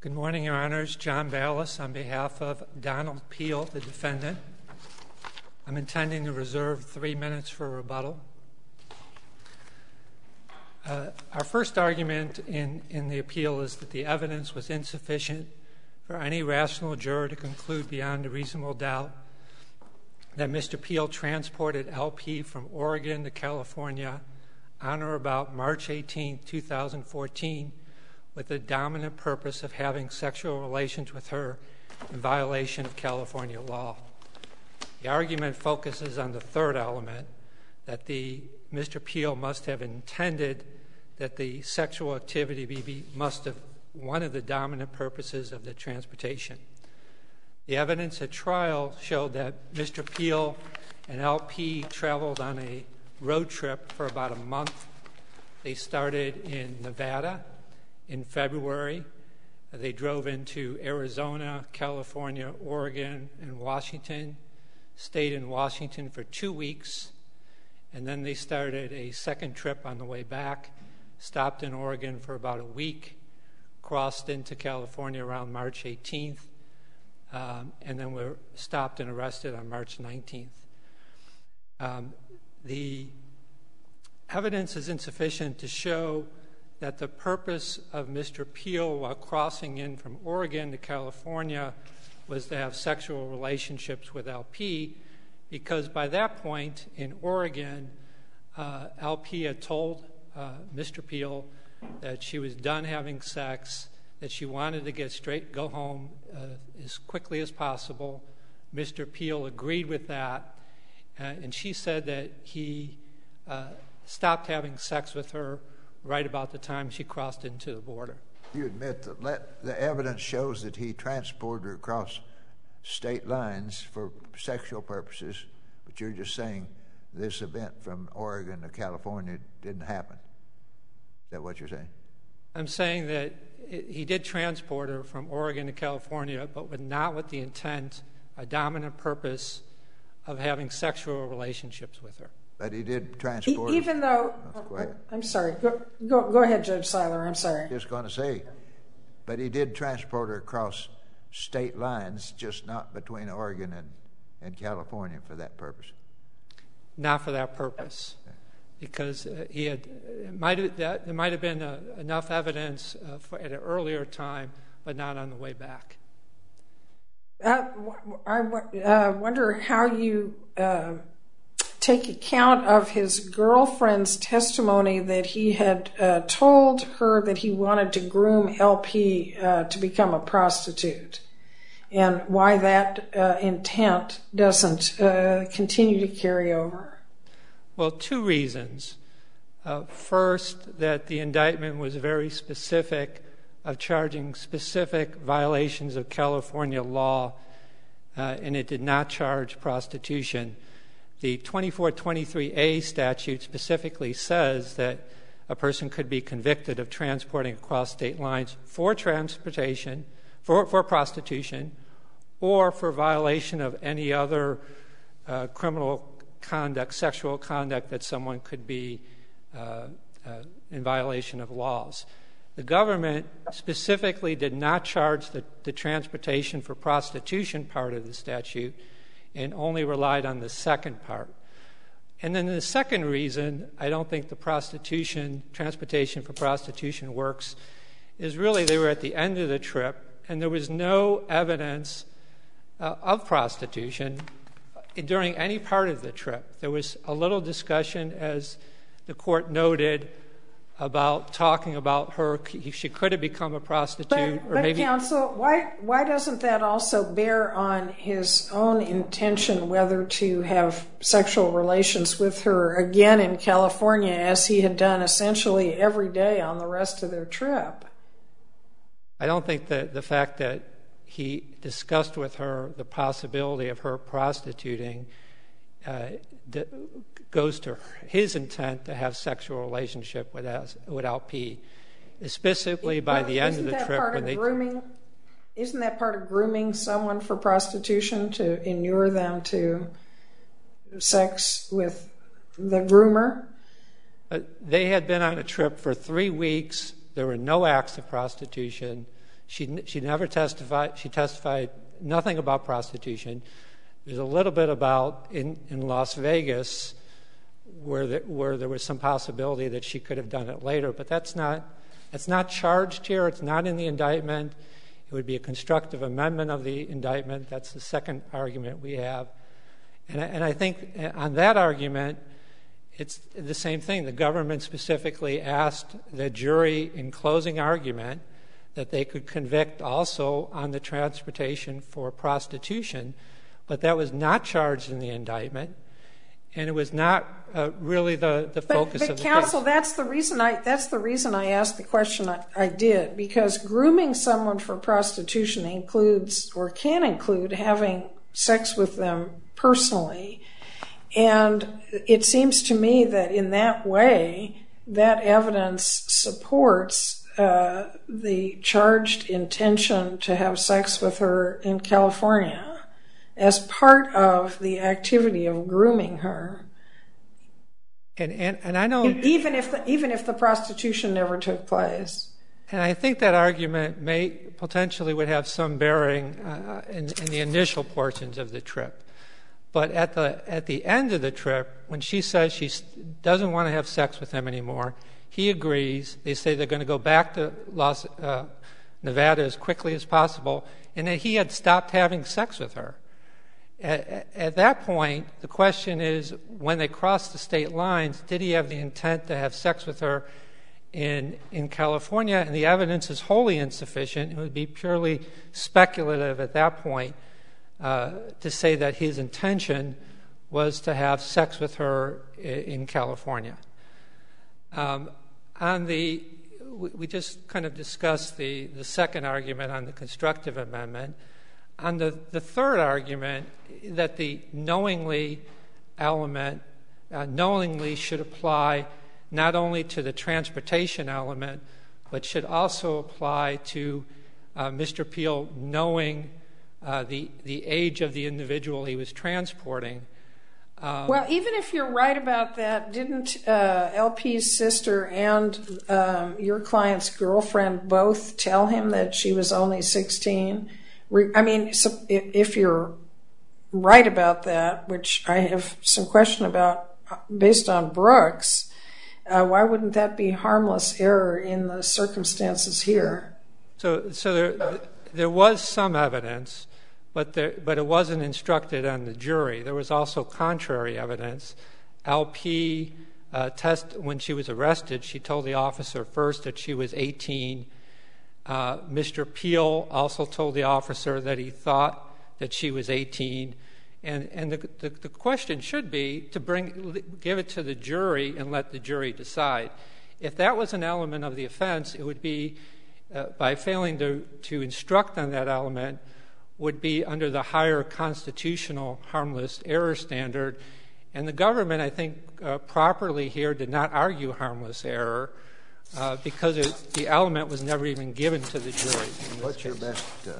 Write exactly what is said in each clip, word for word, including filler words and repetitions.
Good morning, Your Honors. John Ballas on behalf of Donald Peel, the defendant. I'm intending to reserve three minutes for rebuttal. Uh, our first argument in, in the appeal is that the evidence was insufficient for any rational juror to conclude beyond a reasonable doubt that Mister Peel transported L P from Oregon to California on or about March eighteenth, two thousand fourteen, with the dominant purpose of having sexual relations with her in violation of California law. The argument focuses on the third element, that the Mister Peel must have intended that the sexual activity be, be must have one of the dominant purposes of the transportation. The evidence at trial showed that Mister Peel and L P traveled on a road trip for about a month. They started in Nevada in February. They drove into Arizona, California, Oregon, and Washington, stayed in Washington for two weeks, and then they started a second trip on the way back, stopped in Oregon for about a week, crossed into California around March eighteenth, um, and then were stopped and arrested on March nineteenth. Um, the evidence is insufficient to show that the purpose of Mister Peel while crossing in from Oregon to California was to have sexual relationships with L P, because by that point in Oregon, uh, L P had told uh, Mister Peel that she was done having sex, that she wanted to get straight, go home uh, as quickly as possible. Mister Peel agreed with that, uh, and she said that he uh, stopped having sex with her right about the time she crossed into the border. You admit that let, the evidence shows that he transported her across state lines for sexual purposes, but you're just saying this event from Oregon to California didn't happen. Is that what you're saying? I'm saying that it, he did transport her from Oregon to California, but with not with the intent, a dominant purpose of having sexual relationships with her. But he did transport. Even though, uh, I'm sorry, go, go go ahead, Judge Seiler. I'm sorry. Just going to say, but he did transport her across state lines, just not between Oregon and, and California for that purpose. Not for that purpose, because uh, he had it might have that there might have been uh, enough evidence uh, for, at an earlier time, but not on the way back. Uh, I uh, wonder how you. Uh, take account of his girlfriend's testimony that he had uh, told her that he wanted to groom L P uh, to become a prostitute, and why that uh, intent doesn't uh, continue to carry over. Well, two reasons. Uh, first, that the indictment was very specific of charging specific violations of California law, uh, and it did not charge prostitution. The twenty-four twenty-three A statute specifically says that a person could be convicted of transporting across state lines for transportation, for, for prostitution, or for violation of any other uh, criminal conduct, sexual conduct that someone could be uh, uh, in violation of laws. The government specifically did not charge the, the transportation for prostitution part of the statute, and only relied on the second part. And then the second reason I don't think the prostitution, transportation for prostitution works is really they were at the end of the trip, and there was no evidence uh, of prostitution during any part of the trip. There was a little discussion, as the court noted, about talking about her. She could have become a prostitute. But, or but maybe counsel, why why doesn't that also bear on his own intention whether to have sexual relations with her again in California, as he had done essentially every day on the rest of their trip? I don't think that the fact that he discussed with her the possibility of her prostituting uh, d- goes to his intent to have sexual relationship with with L P, specifically by the end of the trip when they. Grooming? Isn't that part of grooming someone for prostitution, to inure them to sex with the groomer? Uh, they had been on a trip for three weeks. There were no acts of prostitution. She she never testified. She testified nothing about prostitution. There's a little bit about in, in Las Vegas where the, where there was some possibility that she could have done it later, but that's not that's not charged here. It's not in the indictment. It would be a constructive amendment of the indictment. That's the second argument we have. And I, and I think on that argument, it's the same thing. The government specifically asked the jury in closing argument that they could convict also on the transportation for prostitution, but that was not charged in the indictment, and it was not uh, really the, the focus but, but of the counsel, case. that's the reason I that's the reason I asked the question I, I did, because grooming someone for prostitution includes or can include having sex with them personally. And it seems to me that in that way, that evidence supports uh, the charged intention to have sex with her in California as part of the activity of grooming her. And and, and I know even if the, even if the prostitution never took place. And I think that argument may potentially would have some bearing uh, in, in the initial portions of the trip. But at the at the end of the trip, when she says she doesn't want to have sex with him anymore, he agrees. They say they're going to go back to Las uh, Nevada as quickly as possible, and that he had stopped having sex with her. At, at that point, the question is, when they crossed the state lines, did he have the intent to have sex with her in in California? And the evidence is wholly insufficient. It would be purely speculative at that point uh, to say that his intention was to have sex with her in, in California. Um, on the, we, we just kind of discussed the, the second argument on the constructive amendment. On the, the third argument, that the knowingly element, uh, knowingly should apply not only to the transportation element, but should also apply to uh, Mister Peel knowing uh, the the age of the individual he was transporting. Um, well, even if you're right about that, didn't uh, L P's sister and um, your client's girlfriend both tell him that she was only sixteen? I mean, so if you're right about that, which I have some question about based on Brooks, uh, why wouldn't that be harmless error in the circumstances here? So, so there, there was some evidence, but there, but it wasn't instructed on the jury. There was also contrary evidence. L P uh, test when she was arrested, she told the officer first that she was eighteen. Uh, Mister Peel also told the officer that he thought that she was eighteen, and and the, the the question should be to bring give it to the jury and let the jury decide. If that was an element of the offense, it would be uh, by failing to to instruct on that element would be under the higher constitutional harmless error standard, and the government, I think, uh, properly here did not argue harmless error. Uh, because it, the element was never even given to the jury. What's case. your best uh,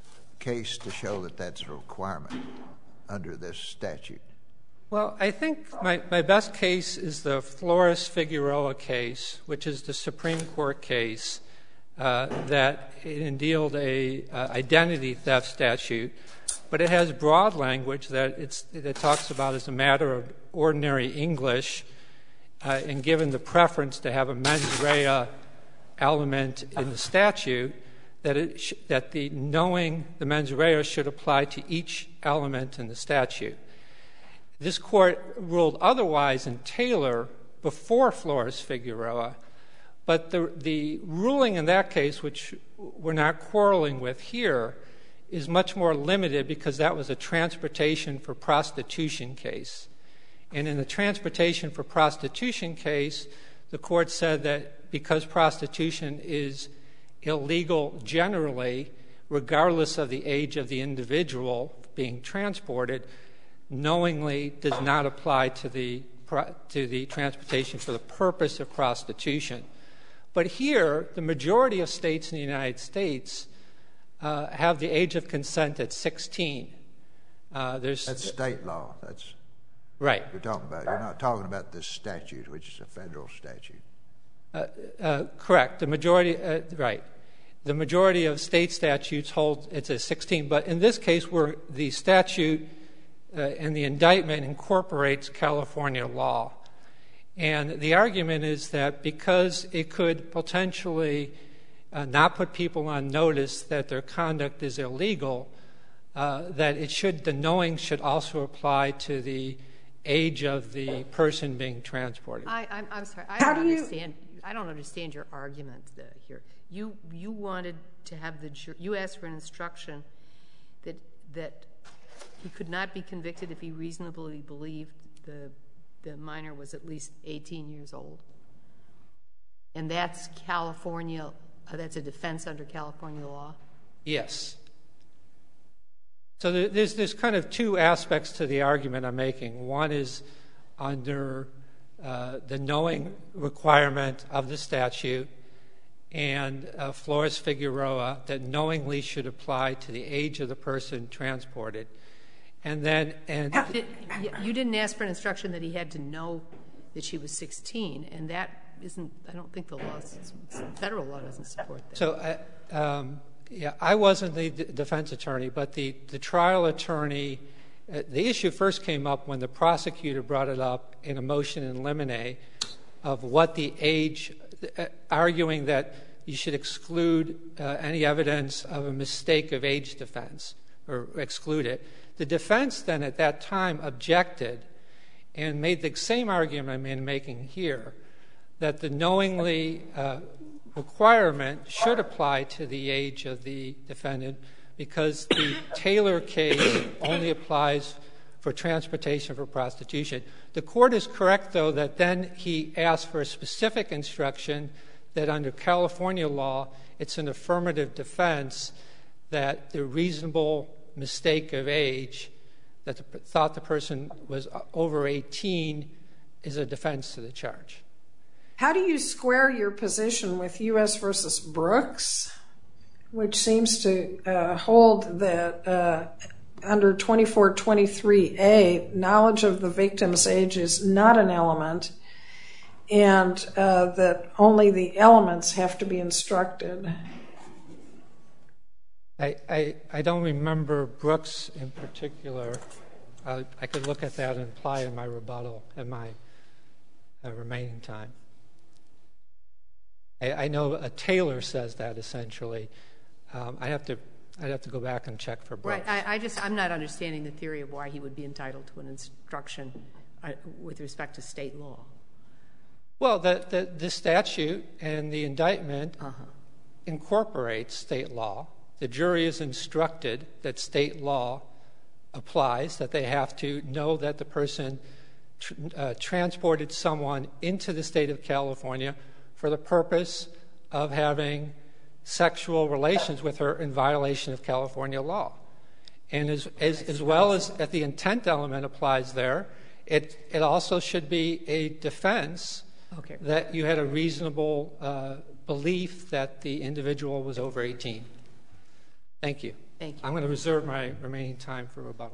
case to show that that's a requirement under this statute? Well, I think my, my best case is the Flores-Figueroa case, which is the Supreme Court case uh, that entailed a uh, identity theft statute, but it has broad language that it's that talks about as a matter of ordinary English. Uh, and given the preference to have a mens rea element in the statute, that it sh- that the knowing the mens rea should apply to each element in the statute. This court ruled otherwise in Taylor before Flores-Figueroa, but the the ruling in that case, which we're not quarreling with here, is much more limited because that was a transportation for prostitution case. And in the transportation for prostitution case, the court said that because prostitution is illegal generally, regardless of the age of the individual being transported, knowingly does not apply to the to the transportation for the purpose of prostitution. But here, the majority of states in the United States uh, have the age of consent at sixteen. Uh, there's That's state law. That's right. You're talking about. You're not talking about this statute, which is a federal statute. Uh, uh, correct. The majority, uh, right. the majority of state statutes hold it's a sixteen, but in this case where the statute uh, and the indictment incorporates California law. And the argument is that because it could potentially uh, not put people on notice that their conduct is illegal, uh, that it should, the knowing should also apply to the age of the person being transported. I, I'm, I'm sorry. I How don't do you- understand. I don't understand your argument uh, here. You you wanted to have the ju- you asked for an instruction that that he could not be convicted if he reasonably believed the the minor was at least eighteen years old, and that's California. Uh, that's a defense under California law. Yes. So there, there's there's kind of two aspects to the argument I'm making. One is under uh, the knowing requirement of the statute, and uh, Flores-Figueroa, that knowingly should apply to the age of the person transported. And then, and Did, you didn't ask for an instruction that he had to know that she was sixteen, and that isn't. I don't think the law, federal law, doesn't support that. so, uh, um, yeah, I wasn't the d- defense attorney, but the the trial attorney. Uh, the issue first came up when the prosecutor brought it up in a motion in limine of what the age, uh, arguing that you should exclude uh, any evidence of a mistake of age defense or exclude it. The defense then at that time objected and made the same argument I'm making here, that the knowingly uh, requirement should apply to the age of the defendant because the Taylor case only applies for transportation for prostitution. The court is correct, though, that then he asked for a specific instruction that under California law it's an affirmative defense that the reasonable mistake of age, that the, thought the person was over eighteen, is a defense to the charge. How do you square your position with U S versus Brooks, which seems to uh, hold that uh, under twenty-four twenty-three A, knowledge of the victim's age is not an element, and uh, that only the elements have to be instructed? I, I, I don't remember Brooks in particular. Uh, I could look at that and apply in my rebuttal in my uh, remaining time. I, I know uh, Taylor says that essentially. Um, I have to I'd have to go back and check for Brooks. Right. I, I just I'm not understanding the theory of why he would be entitled to an instruction uh, with respect to state law. Well, the the, the statute and the indictment Uh-huh. incorporates state law. The jury is instructed that state law applies, that they have to know that the person tr- uh, transported someone into the state of California for the purpose of having sexual relations with her in violation of California law. And as, as, as well as that the intent element applies there, it, it also should be a defense Okay. that you had a reasonable uh, belief that the individual was over eighteen. Thank you. Thank you. I'm going to reserve my remaining time for rebuttal.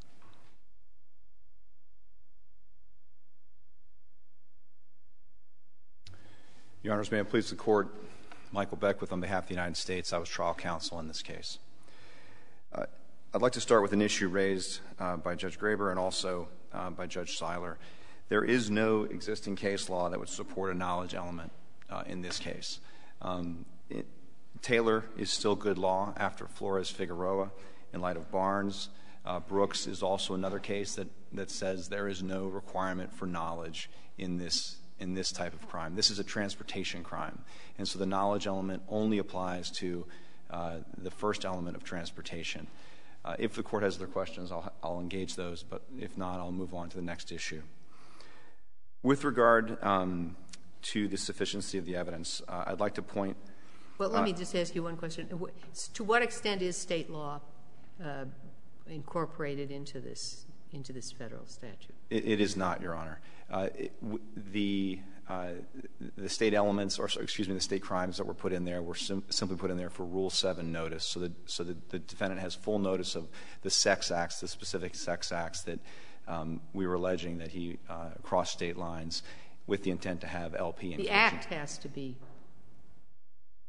Your Honors, may it please the Court, Michael Beckwith on behalf of the United States. I was trial counsel in this case. Uh, I'd like to start with an issue raised uh, by Judge Graber and also uh, by Judge Seiler. There is no existing case law that would support a knowledge element uh, in this case. Um, it, Taylor is still good law after Flores-Figueroa in light of Barnes. Uh, Brooks is also another case that, that says there is no requirement for knowledge in this in this type of crime. This is a transportation crime, and so the knowledge element only applies to uh, the first element of transportation. Uh, if the Court has other questions, I'll, I'll engage those, but if not, I'll move on to the next issue. With regard um, to the sufficiency of the evidence, uh, I'd like to point Well, let Uh, me just ask you one question. To what extent is state law uh, incorporated into this into this federal statute? It, it is not, Your Honor. Uh, it, w- the uh, the state elements, or excuse me, the state crimes that were put in there were sim- simply put in there for Rule seven notice, so that so that the defendant has full notice of the sex acts, the specific sex acts that um, we were alleging that he uh, crossed state lines with the intent to have L P. The act has to be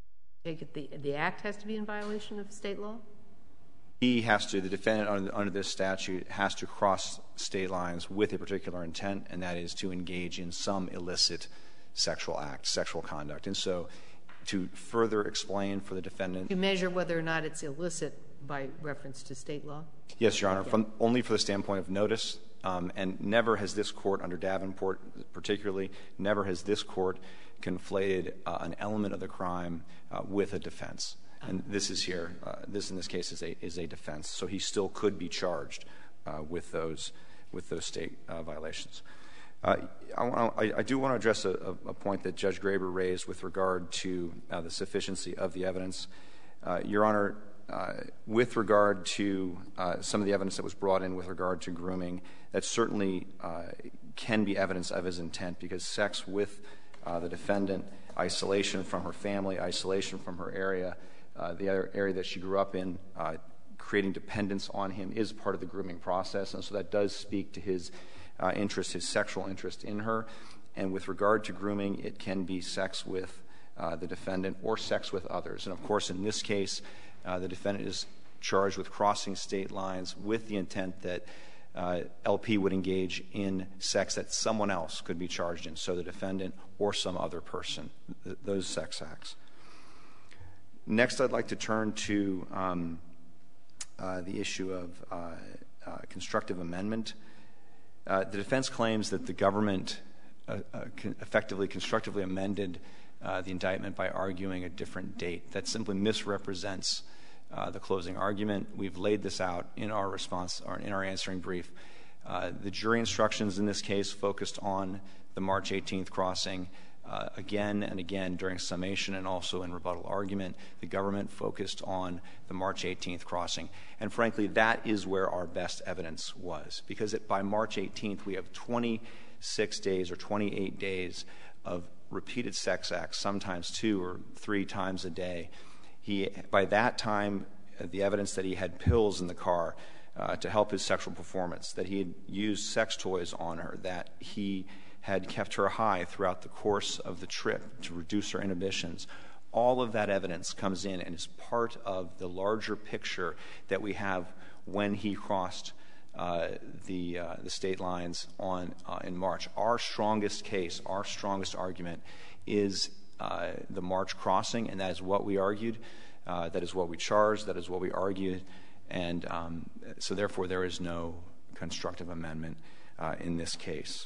Take it the, the act has to be in violation of state law? He has to, the defendant under, under this statute has to cross state lines with a particular intent, and that is to engage in some illicit sexual act, sexual conduct. And so to further explain for the defendant. You measure whether or not it's illicit by reference to state law? Yes, Your Honor, yeah. from, only for the standpoint of notice. Um, and never has this court, under Davenport particularly, never has this court conflated uh, an element of the crime uh, with a defense. And this is here, uh, this in this case is a, is a defense. So he still could be charged uh, with those, with those state uh, violations. Uh, I, I, I do want to address a, a point that Judge Graber raised with regard to uh, the sufficiency of the evidence. Uh, Your Honor, uh, with regard to uh, some of the evidence that was brought in with regard to grooming, that certainly uh, can be evidence of his intent, because sex with uh, the defendant, isolation from her family, isolation from her area, uh, the other area that she grew up in, uh, creating dependence on him is part of the grooming process. And so that does speak to his uh, interest, his sexual interest in her. And with regard to grooming, it can be sex with uh, the defendant or sex with others. And of course, in this case, uh, the defendant is charged with crossing state lines with the intent that uh, L P would engage in sex that someone else could be charged in, so the defendant or some other person, th- those sex acts. Next, I'd like to turn to um, uh, the issue of uh, uh, constructive amendment. Uh, the defense claims that the government uh, uh, con- effectively constructively amended uh, the indictment by arguing a different date. That simply misrepresents uh, the closing argument. We've laid this out in our response, or in our answering brief. Uh, the jury instructions in this case focused on the March eighteenth crossing. Uh, again and again during summation and also in rebuttal argument, the government focused on the March eighteenth crossing. And frankly, that is where our best evidence was, because it, by March eighteenth, we have twenty-six days or twenty-eight days of repeated sex acts, sometimes two or three times a day. He, by that time, uh, the evidence that he had pills in the car uh, to help his sexual performance, that he had used sex toys on her, that he had kept her high throughout the course of the trip to reduce her inhibitions. All of that evidence comes in and is part of the larger picture that we have when he crossed uh, the uh, the state lines on uh, in March. Our strongest case, our strongest argument is uh, the March crossing, and that is what we argued. Uh, that is what we charged. That is what we argued. And um, so therefore there is no constructive amendment uh, in this case.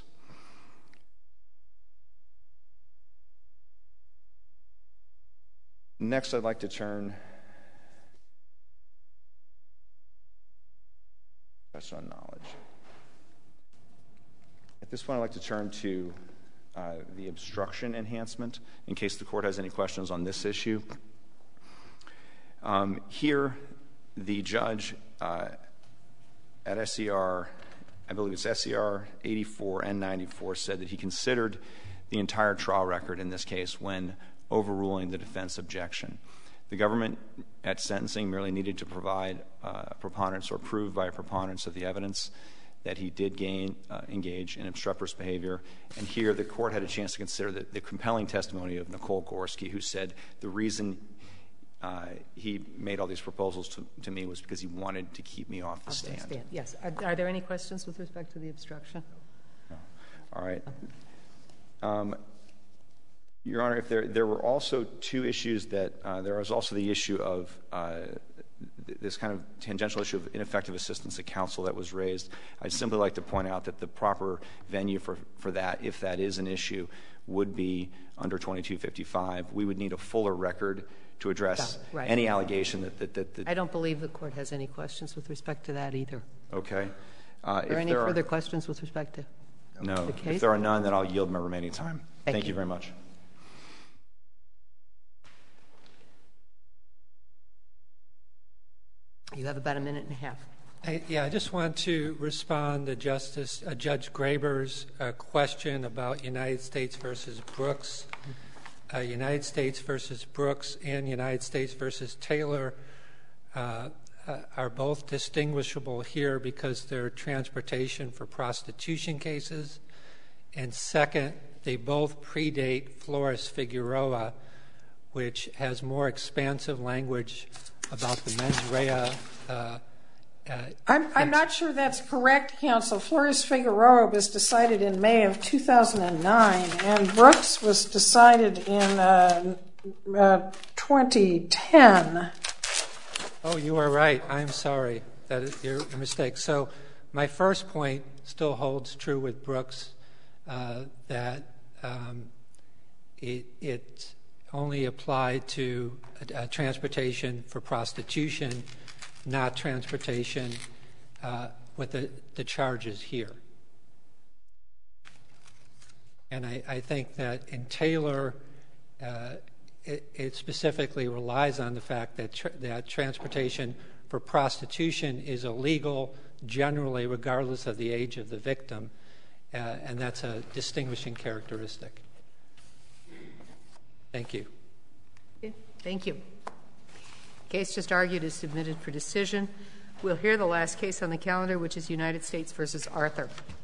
Next, I'd like to turn on knowledge. At this point, I'd like to turn to uh, the obstruction enhancement, in case the court has any questions on this issue. Um, here, the judge uh, at S E R, I believe it's S E R eighty-four and ninety-four, said that he considered the entire trial record in this case when overruling the defense objection. The government at sentencing merely needed to provide uh, a preponderance or prove by a preponderance of the evidence that he did gain, uh, engage in obstreperous behavior. And here the court had a chance to consider the, the compelling testimony of Nicole Gorski, who said the reason uh, he made all these proposals to, to me was because he wanted to keep me off the off stand. stand. Yes. Are, are there any questions with respect to the obstruction? No. All right. Um, Your Honor, if there there were also two issues that uh, there was also the issue of uh, th- this kind of tangential issue of ineffective assistance of counsel that was raised. I'd simply like to point out that the proper venue for, for that, if that is an issue, would be under twenty-two fifty-five. We would need a fuller record to address yeah, right. any allegation that, that, that, that... I don't believe the court has any questions with respect to that either. Okay. Uh, are there any there further are, questions with respect to no. the case? If there are none, then I'll yield my remaining time. Thank, Thank you. you very much. You have about a minute and a half. I, yeah, I just want to respond to Justice uh, Judge Graber's uh, question about United States versus Brooks. Uh, United States versus Brooks and United States versus Taylor uh, uh, are both distinguishable here because they're transportation for prostitution cases. And second, they both predate Flores Figueroa, which has more expansive language about the mens rea. Uh, uh, I'm, I'm not sure that's correct, counsel. Flores-Figueroa was decided in May of two thousand nine, and Brooks was decided in uh, uh, twenty ten. Oh, you are right. I'm sorry. That is your mistake. So my first point still holds true with Brooks, uh, that um, it, it only applied to uh, transportation for prostitution, not transportation uh, with the, the charges here. And I, I think that in Taylor, uh, it, it specifically relies on the fact that tra- that transportation for prostitution is illegal generally, regardless of the age of the victim, uh, and that's a distinguishing characteristic. Thank you. Okay. Thank you. Case just argued is submitted for decision. We'll hear the last case on the calendar, which is United States versus Arthur.